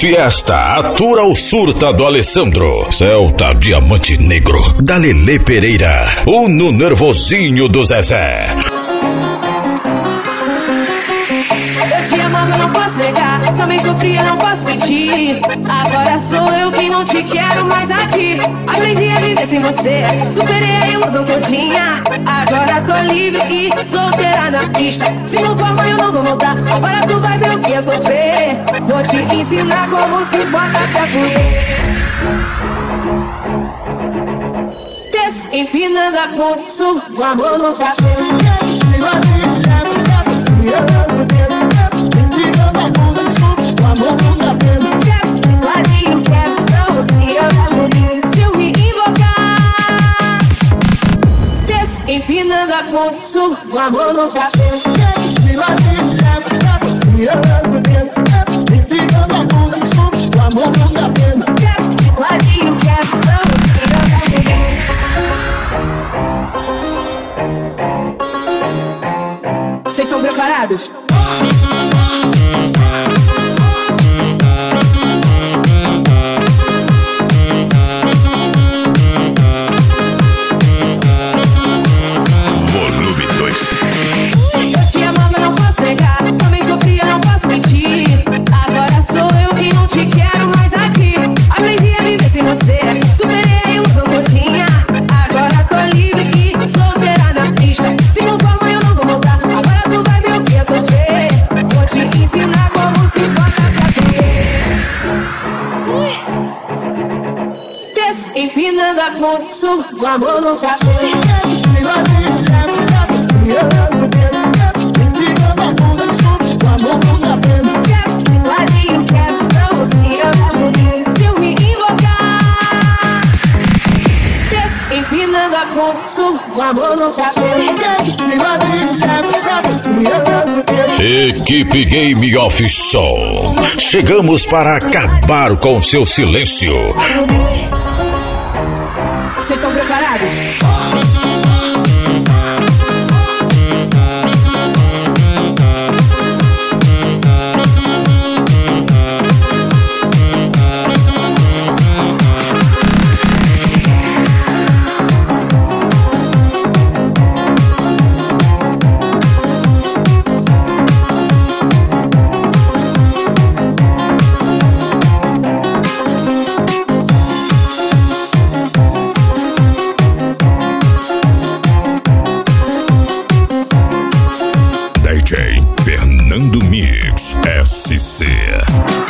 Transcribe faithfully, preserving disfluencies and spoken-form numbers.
Fiesta, Atura o Surta do Alessandro, Celta Diamante Negro, da Lelê Pereira, Uno Nervosinho do Zezé. Eu te amava, não posso negar, também sofria, não posso mentir. Agora sou eu que não te quero mais aqui. Aprendi a viver sem você, superei a ilusão que eu tinha. Agora tô livre e solteira na pista. Se não for mãe eu não vou voltar, agora tu vai ver o que é sofrer. Vou te ensinar como se bota pra fuder. Desço, empinando a ponte, o amor no cabelo. Empinando a ponte, o amor no cabelo. Empinando a ponte, o amor no cabelo. Vocês estão preparados? Empinando a ponte, o amor no cabelo. Se eu me invocar, desço, empinando a ponte, o amor no cabelo. Equipe Game of Soul, chegamos para acabar com seu silêncio. Vocês estão preparados? D J Fernando Mix S C.